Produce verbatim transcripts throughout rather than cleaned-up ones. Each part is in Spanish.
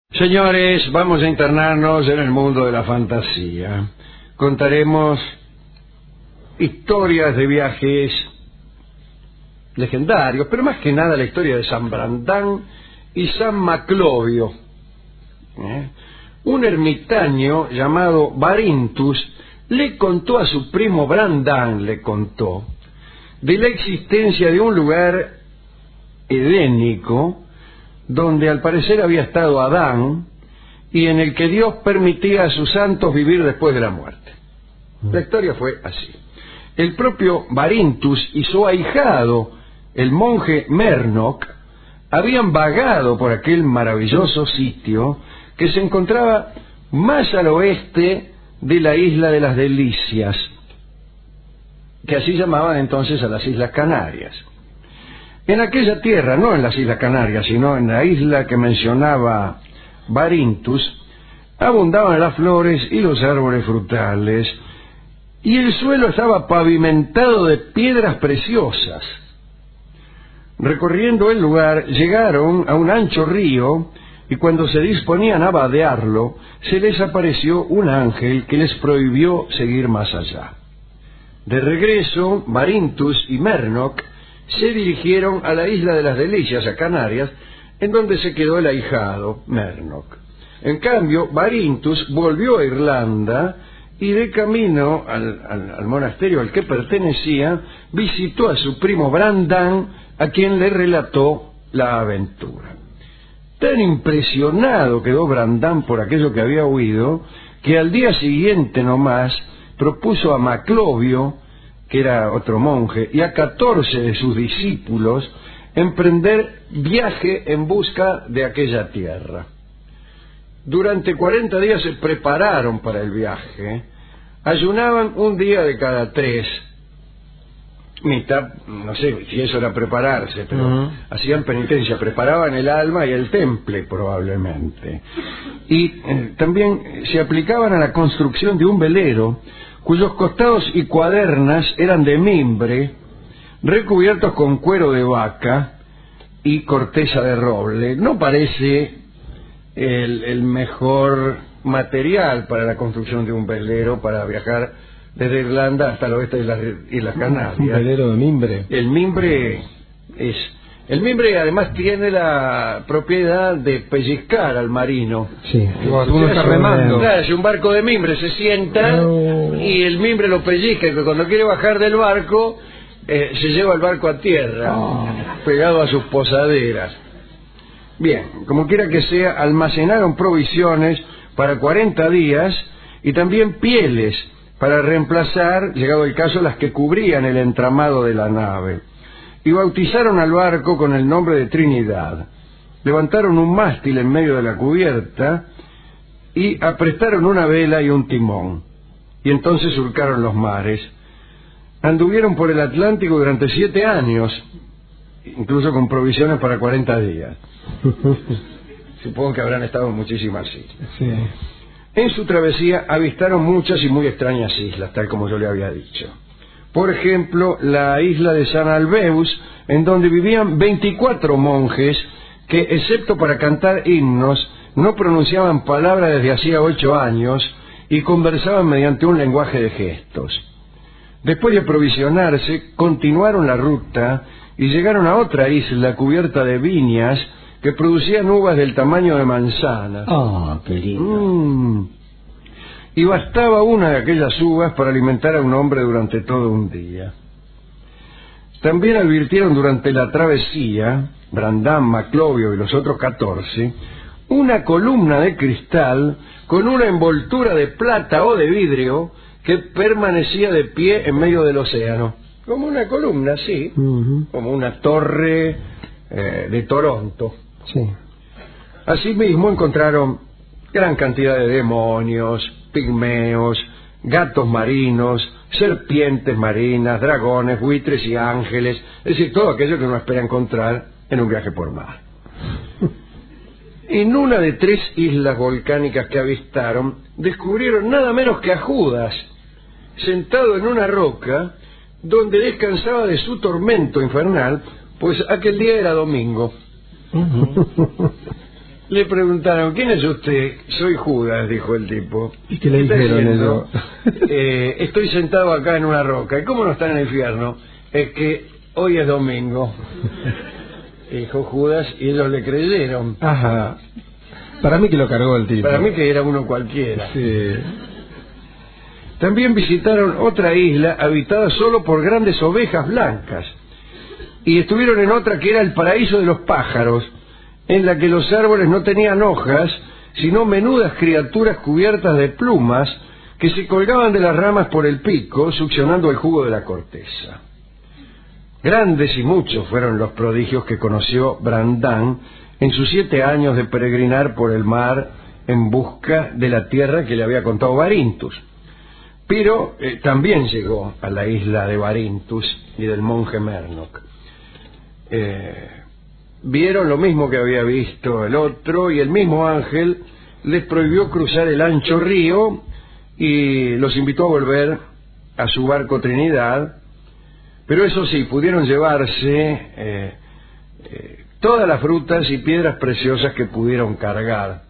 Señores, vamos a internarnos en el mundo de la fantasía. Contaremos historias de viajes legendarios, pero más que nada la historia de San Brandán y San Maclovio. ¿Eh? Un ermitaño llamado Barintus le contó a su primo Brandán, le contó, de la existencia de un lugar edénico donde al parecer había estado Adán y en el que Dios permitía a sus santos vivir después de la muerte. La historia fue así. El propio Barintus y su ahijado, el monje Mernok, habían vagado por aquel maravilloso sitio que se encontraba más al oeste de la isla de las Delicias, que así llamaban entonces a las Islas Canarias. En aquella tierra, no en las Islas Canarias, sino en la isla que mencionaba Barintus, abundaban las flores y los árboles frutales, y el suelo estaba pavimentado de piedras preciosas. Recorriendo el lugar, llegaron a un ancho río, y cuando se disponían a vadearlo, se les apareció un ángel que les prohibió seguir más allá. De regreso, Barintus y Mernok se dirigieron a la isla de las Delicias, a Canarias, en donde se quedó el ahijado, Mernok. En cambio, Barintus volvió a Irlanda y de camino al, al, al monasterio al que pertenecía, visitó a su primo Brandán, a quien le relató la aventura. Tan impresionado quedó Brandán por aquello que había oído, que al día siguiente nomás propuso a Maclovio, que era otro monje, y a catorce de sus discípulos emprender viaje en busca de aquella tierra. Durante cuarenta días se prepararon para el viaje, ayunaban un día de cada tres, mitad, no sé si eso era prepararse, pero uh-huh. hacían penitencia, preparaban el alma y el temple probablemente. Y eh, también se aplicaban a la construcción de un velero, cuyos costados y cuadernas eran de mimbre, recubiertos con cuero de vaca y corteza de roble. No parece el, el mejor material para la construcción de un velero para viajar desde Irlanda hasta el oeste de las Islas Canarias. Un velero de mimbre. El mimbre es... El mimbre además tiene la propiedad de pellizcar al marino. Sí, uno está remando. Claro, es un barco de mimbre, se sienta no. y el mimbre lo pellizca, y cuando quiere bajar del barco, eh, se lleva el barco a tierra, oh. pegado a sus posaderas. Bien, como quiera que sea, almacenaron provisiones para cuarenta días y también pieles para reemplazar, llegado el caso, las que cubrían el entramado de la nave. Y bautizaron al barco con el nombre de Trinidad. Levantaron un mástil en medio de la cubierta y aprestaron una vela y un timón. Y entonces surcaron los mares. Anduvieron por el Atlántico durante siete años, incluso con provisiones para cuarenta días. Supongo que habrán estado en muchísimas islas. Sí. En su travesía avistaron muchas y muy extrañas islas, tal como yo le había dicho. Por ejemplo, la isla de San Albeus, en donde vivían veinticuatro monjes que, excepto para cantar himnos, no pronunciaban palabra desde hacía ocho años y conversaban mediante un lenguaje de gestos. Después de aprovisionarse, continuaron la ruta y llegaron a otra isla cubierta de viñas que producían uvas del tamaño de manzanas. ¡Ah, qué lindo! Mm. Y bastaba una de aquellas uvas para alimentar a un hombre durante todo un día. También advirtieron durante la travesía, Brandán, Maclovio y los otros catorce, una columna de cristal con una envoltura de plata o de vidrio que permanecía de pie en medio del océano. Como una columna, sí, uh-huh. como una torre eh, de Toronto. Sí. Asimismo encontraron gran cantidad de demonios, pigmeos, gatos marinos, serpientes marinas, dragones, buitres y ángeles, es decir, todo aquello que uno espera encontrar en un viaje por mar. En una de tres islas volcánicas que avistaron, descubrieron nada menos que a Judas, sentado en una roca, donde descansaba de su tormento infernal, pues aquel día era domingo. Le preguntaron, ¿quién es usted? Soy Judas, dijo el tipo. ¿Y qué le dijeron ellos? Eh, estoy sentado acá en una roca. ¿Y cómo no está en el infierno? Es que hoy es domingo. Dijo Judas y ellos le creyeron. Ajá. Para mí que lo cargó el tipo. Para mí que era uno cualquiera. Sí. También visitaron otra isla habitada solo por grandes ovejas blancas. Y estuvieron en otra que era el paraíso de los pájaros, en la que los árboles no tenían hojas, sino menudas criaturas cubiertas de plumas que se colgaban de las ramas por el pico, succionando el jugo de la corteza. Grandes y muchos fueron los prodigios que conoció Brandán en sus siete años de peregrinar por el mar en busca de la tierra que le había contado Barintus. Pero eh, también llegó a la isla de Barintus y del monje Mernoc. Eh, vieron lo mismo que había visto el otro, y el mismo ángel les prohibió cruzar el ancho río y los invitó a volver a su barco Trinidad. Pero eso sí, pudieron llevarse eh, eh, todas las frutas y piedras preciosas que pudieron cargar.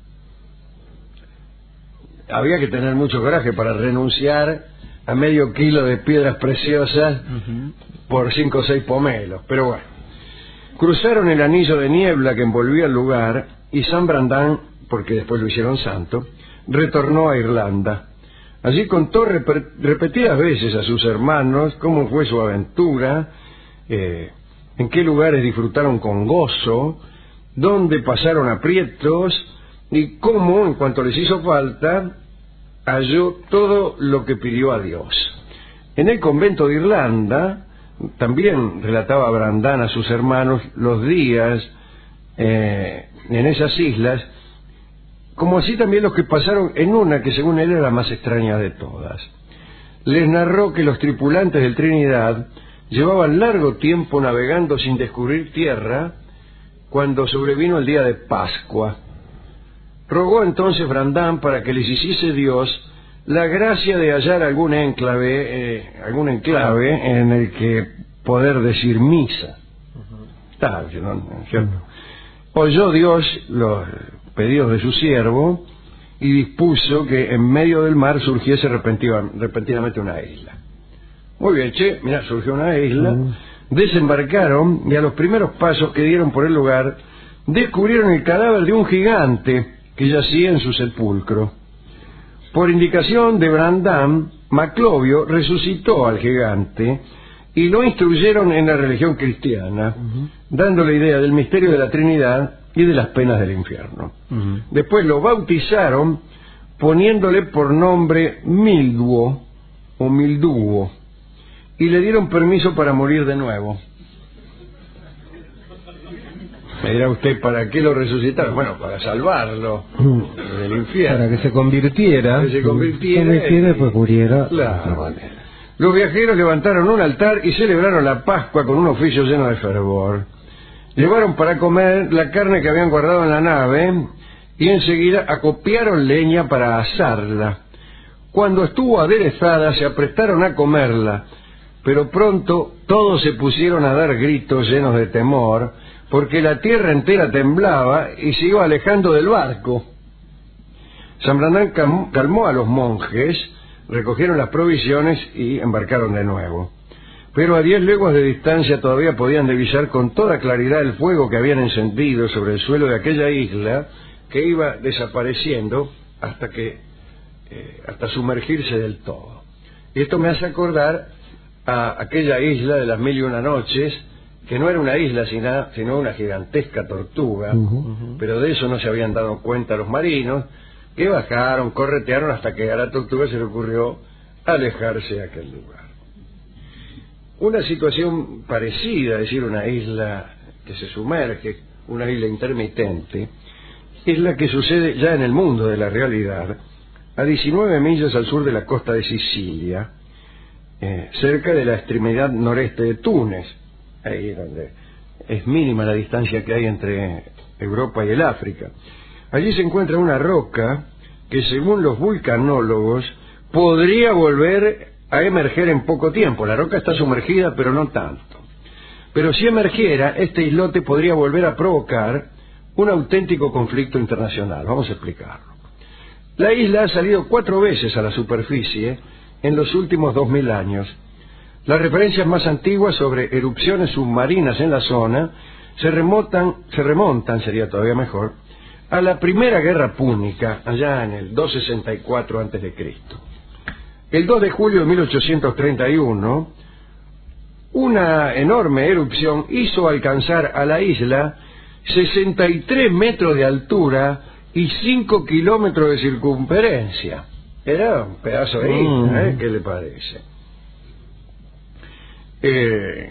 Había que tener mucho coraje para renunciar a medio kilo de piedras preciosas uh-huh. por cinco o seis pomelos, pero bueno. Cruzaron el anillo de niebla que envolvía el lugar, y San Brandán, porque después lo hicieron santo, retornó a Irlanda. Allí contó rep- repetidas veces a sus hermanos cómo fue su aventura, eh, en qué lugares disfrutaron con gozo, dónde pasaron aprietos, y cómo, en cuanto les hizo falta, halló todo lo que pidió a Dios. En el convento de Irlanda también relataba Brandán a sus hermanos los días eh, en esas islas, como así también los que pasaron en una que según él era la más extraña de todas. Les narró que los tripulantes del Trinidad llevaban largo tiempo navegando sin descubrir tierra cuando sobrevino el día de Pascua. Rogó entonces Brandán para que les hiciese Dios la gracia de hallar algún enclave, eh, algún enclave en el que poder decir misa. Está, ¿no? ¿Cierto? Oyó Dios los pedidos de su siervo y dispuso que en medio del mar surgiese repentina, repentinamente una isla. Muy bien, che, mira, surgió una isla, uh-huh. Desembarcaron y a los primeros pasos que dieron por el lugar descubrieron el cadáver de un gigante que yacía en su sepulcro. Por indicación de Brandán, Maclovio resucitó al gigante y lo instruyeron en la religión cristiana, uh-huh. dando la idea del misterio de la Trinidad y de las penas del infierno. Uh-huh. Después lo bautizaron poniéndole por nombre Milduo o Milduo y le dieron permiso para morir de nuevo. Me dirá usted, ¿para qué lo resucitaron? Bueno, para salvarlo del infierno. Para que se convirtiera. Que se convirtiera. Que y después muriera. Claro. Los viajeros levantaron un altar y celebraron la Pascua con un oficio lleno de fervor. Llevaron para comer la carne que habían guardado en la nave y enseguida acopiaron leña para asarla. Cuando estuvo aderezada se aprestaron a comerla, pero pronto todos se pusieron a dar gritos llenos de temor, porque la tierra entera temblaba y se iba alejando del barco. San Brandán calmó a los monjes, recogieron las provisiones y embarcaron de nuevo. Pero a diez leguas de distancia todavía podían divisar con toda claridad el fuego que habían encendido sobre el suelo de aquella isla, que iba desapareciendo hasta que eh, hasta sumergirse del todo. Y esto me hace acordar a aquella isla de las mil y una noches, que no era una isla sino, sino una gigantesca tortuga, uh-huh. pero de eso no se habían dado cuenta los marinos, que bajaron, corretearon hasta que a la tortuga se le ocurrió alejarse de aquel lugar. Una situación parecida, es decir, una isla que se sumerge, una isla intermitente, es la que sucede ya en el mundo de la realidad, a diecinueve millas al sur de la costa de Sicilia, eh, cerca de la extremidad noreste de Túnez, ahí donde es mínima la distancia que hay entre Europa y el África. Allí se encuentra una roca que, según los vulcanólogos, podría volver a emerger en poco tiempo. La roca está sumergida, pero no tanto. Pero si emergiera, este islote podría volver a provocar un auténtico conflicto internacional. Vamos a explicarlo. La isla ha salido cuatro veces a la superficie en los últimos dos mil años. Las referencias más antiguas sobre erupciones submarinas en la zona se remontan, se remontan, sería todavía mejor, a la Primera Guerra Púnica, allá en el doscientos sesenta y cuatro antes de Cristo. El dos de julio de mil ochocientos treinta y uno, una enorme erupción hizo alcanzar a la isla sesenta y tres metros de altura y cinco kilómetros de circunferencia. Era un pedazo de isla, ¿eh? ¿Qué le parece? Eh,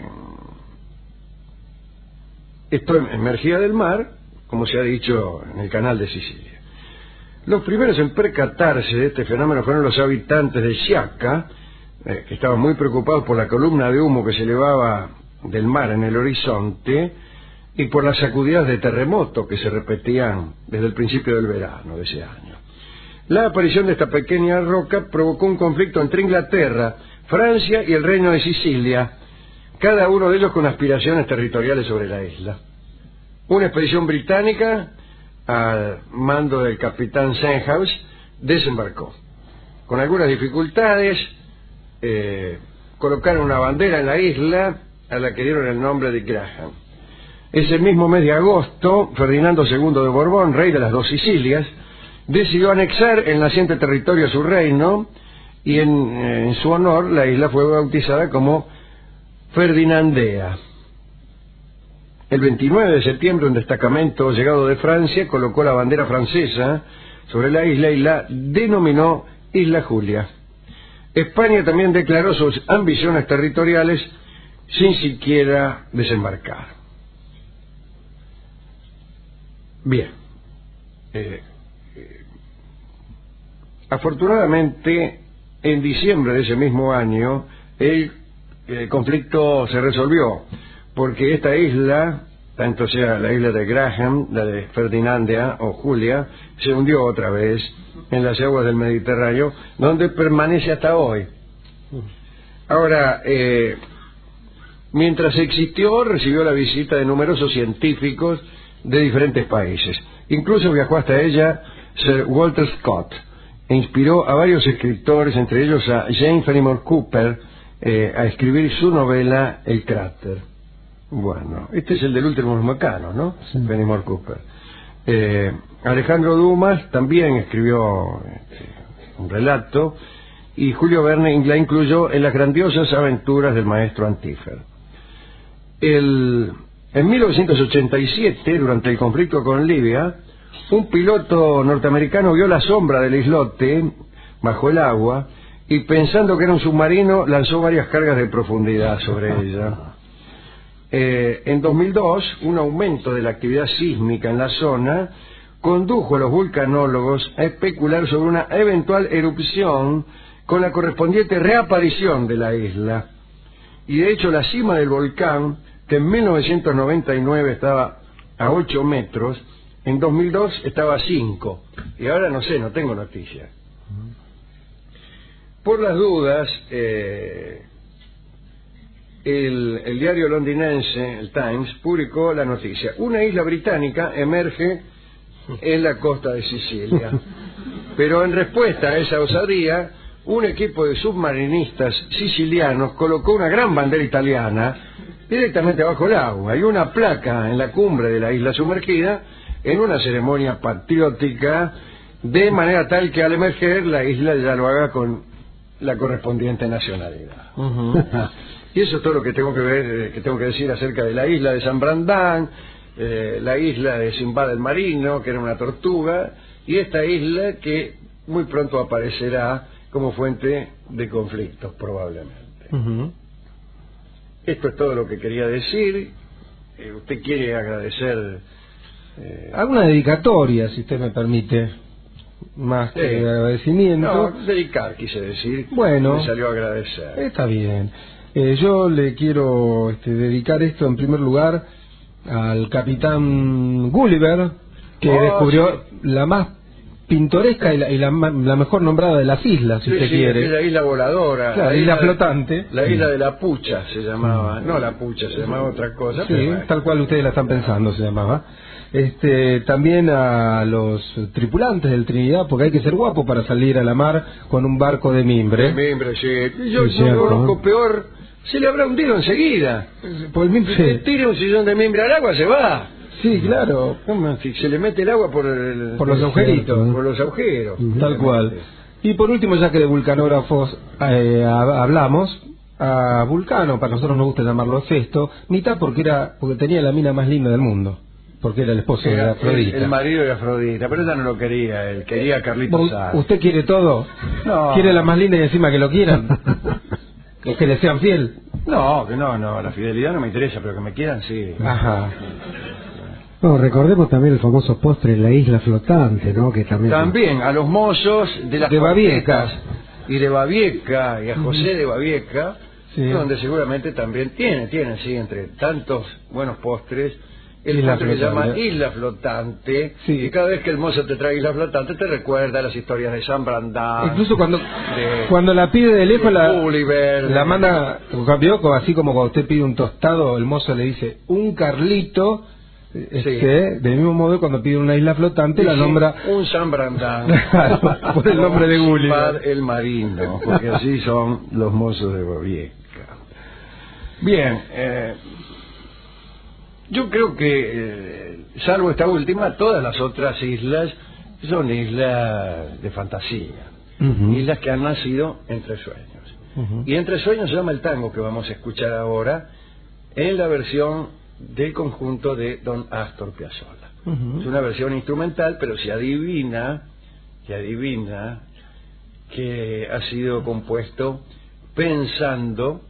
esto emergía del mar, como se ha dicho, en el canal de Sicilia. Los primeros en percatarse de este fenómeno fueron los habitantes de Sciacca, eh, que estaban muy preocupados por la columna de humo que se elevaba del mar en el horizonte y por las sacudidas de terremoto que se repetían desde el principio del verano de ese año. La aparición de esta pequeña roca provocó un conflicto entre Inglaterra, Francia y el Reino de Sicilia, cada uno de ellos con aspiraciones territoriales sobre la isla. Una expedición británica, al mando del capitán Senhouse, desembarcó. Con algunas dificultades, eh, colocaron una bandera en la isla a la que dieron el nombre de Graham. Ese mismo mes de agosto, Ferdinando segundo de Borbón, rey de las dos Sicilias, decidió anexar el naciente territorio a su reino y en, en su honor la isla fue bautizada como Ferdinandea. El veintinueve de septiembre un destacamento llegado de Francia colocó la bandera francesa sobre la isla y la denominó Isla Julia. España también declaró sus ambiciones territoriales sin siquiera desembarcar. Bien. Eh, eh, afortunadamente, en diciembre de ese mismo año, el, el conflicto se resolvió, porque esta isla, tanto sea la isla de Graham, la de Ferdinandea o Julia, se hundió otra vez en las aguas del Mediterráneo, donde permanece hasta hoy. Ahora, eh, mientras existió, recibió la visita de numerosos científicos de diferentes países. Incluso viajó hasta ella Sir Walter Scott e inspiró a varios escritores, entre ellos a James Fenimore Cooper, eh, a escribir su novela El cráter. Bueno, este es el del último Mohicanos, ¿no? Sí. Fenimore Cooper. Eh, Alejandro Dumas también escribió este, un relato, y Julio Verne la incluyó en las grandiosas aventuras del maestro Antífer. El, en mil novecientos ochenta y siete, durante el conflicto con Libia, un piloto norteamericano vio la sombra del islote bajo el agua y, pensando que era un submarino, lanzó varias cargas de profundidad sobre ella. Eh, en dos mil dos, un aumento de la actividad sísmica en la zona condujo a los vulcanólogos a especular sobre una eventual erupción con la correspondiente reaparición de la isla. Y de hecho la cima del volcán, que en mil novecientos noventa y nueve estaba a ocho metros, en dos mil dos estaba a cinco. Y ahora no sé, no tengo noticias. Por las dudas, eh, el, el diario londinense, el Times, publicó la noticia: una isla británica emerge en la costa de Sicilia. Pero en respuesta a esa osadía, un equipo de submarinistas sicilianos colocó una gran bandera italiana directamente bajo el agua y una placa en la cumbre de la isla sumergida en una ceremonia patriótica, de manera tal que al emerger la isla ya lo haga con la correspondiente nacionalidad. Uh-huh. Y eso es todo lo que tengo que ver, que tengo que decir acerca de la isla de San Brandán, eh, la isla de Simbad el Marino, que era una tortuga, y esta isla que muy pronto aparecerá como fuente de conflictos, probablemente. Uh-huh. Esto es todo lo que quería decir. Eh, ¿Usted quiere agradecer? Eh... ¿Alguna dedicatoria, si usted me permite? Más que eh, agradecimiento. No, dedicar, quise decir. Bueno. Me salió a agradecer. Está bien. Eh, yo le quiero este, dedicar esto en primer lugar al capitán Gulliver, que oh, descubrió sí. la más pintoresca y, la, y la, la mejor nombrada de las islas, si sí, usted sí, quiere. La isla voladora. Claro, la isla, isla flotante. La isla de la Pucha se llamaba. No la Pucha, se llamaba otra cosa. Sí, pero bueno. Tal cual ustedes la están pensando se llamaba. este, también a los tripulantes del Trinidad, porque hay que ser guapo para salir a la mar con un barco de mimbre. De mimbre, sí. Yo, Sí, yo cierto. conozco peor, se le habrá hundido enseguida. Por el mimbre. Si tira un sillón de mimbre al agua, se va. Sí, claro. ¿Cómo? Si se le mete el agua por, el, Por los agujeritos. Por los agujeros. Tal cual. Y por último, ya que de vulcanógrafos eh, hablamos, a Vulcano, para nosotros nos gusta llamarlo Festo, mitad porque era porque tenía la mina más linda del mundo, porque era el esposo de Era Afrodita. el, el marido de Afrodita, pero ella no lo quería, él quería a Carlitos ¿Vos- Sá. ¿Usted quiere todo? No. ¿Quiere la más linda y encima que lo quieran? ¿Que, que le sean fiel? No, que no, no, la fidelidad no me interesa, pero que me quieran, sí. Ajá. No, recordemos también el famoso postre La Isla Flotante, ¿no? Que también... También a los mozos de las De Babieca. cuartetas y de Babieca y a José de Babieca, Sí. donde seguramente también tiene, tiene, sí, entre tantos buenos postres, el Isla postre que se llama Flotante. Isla Flotante, Sí. y cada vez que el mozo te trae Isla Flotante te recuerda las historias de San Brandán. Incluso cuando de- cuando la pide de lejos, la, Gulliver, la de- manda, cambió, así como cuando usted pide un tostado, el mozo le dice un Carlito. Este, del mismo modo, cuando pide una isla flotante, la Sí, nombra un San Brandán. Claro, por el nombre de Gulliver. Sinbad el marino, porque así son los mozos de Babieca. Bien, eh, yo creo que, eh, salvo esta última, todas las otras islas son islas de fantasía, Ujú. islas que han nacido entre sueños. Ujú. Y entre sueños se llama el tango que vamos a escuchar ahora en la versión del conjunto de Don Astor Piazzolla. Ujú. Es una versión instrumental, pero se adivina, se adivina que ha sido compuesto pensando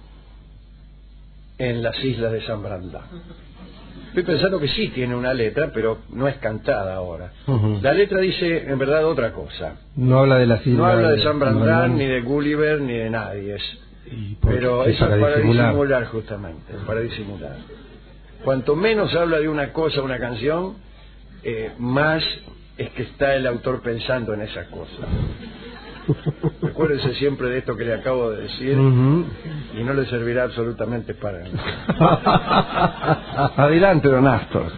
en las islas de San Brandán. Estoy pensando que sí tiene una letra, pero no es cantada ahora. Ujú. La letra dice en verdad otra cosa. No habla de las islas. No habla de San Brandán, Brandán. ni de Gulliver, ni de nadie. Es- Y por- pero y eso es para disimular. disimular justamente, para disimular. Cuanto menos habla de una cosa, una canción, eh, más es que está el autor pensando en esa cosa. Recuérdense siempre de esto que le acabo de decir Ujú. y no le servirá absolutamente para nada. Adelante, don Astor.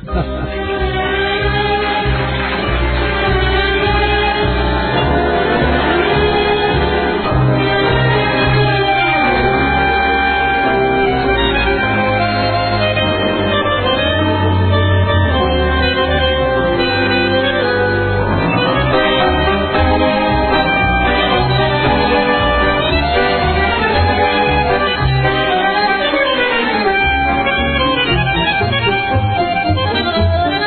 Thank you.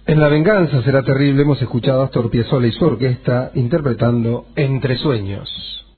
En La venganza será terrible hemos escuchado a Astor Piazzolla y su orquesta interpretando Entre sueños.